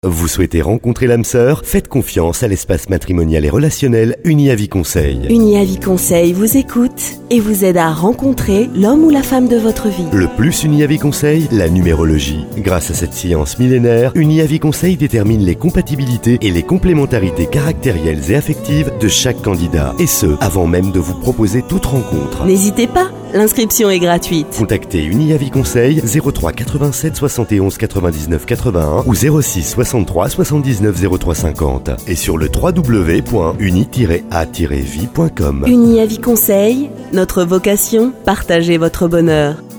Vous souhaitez rencontrer l'âme sœur? Faites confiance à l'espace matrimonial et relationnel Uni-Avis Conseil. Uni-Avis Conseil vous écoute et vous aide à rencontrer l'homme ou la femme de votre vie. Le plus Uni-Avis Conseil, la numérologie. Grâce à cette science millénaire, Uni-Avis Conseil détermine les compatibilités et les complémentarités caractérielles et affectives de chaque candidat. Et ce, avant même de vous proposer toute rencontre. N'hésitez pas, l'inscription est gratuite. Contactez Uni-Avis Conseil 03 87 71 99 81 ou 06 63 79 03 50 et sur le www.uni-a-vie.com. Uni-Avis Conseil, notre vocation, partagez votre bonheur.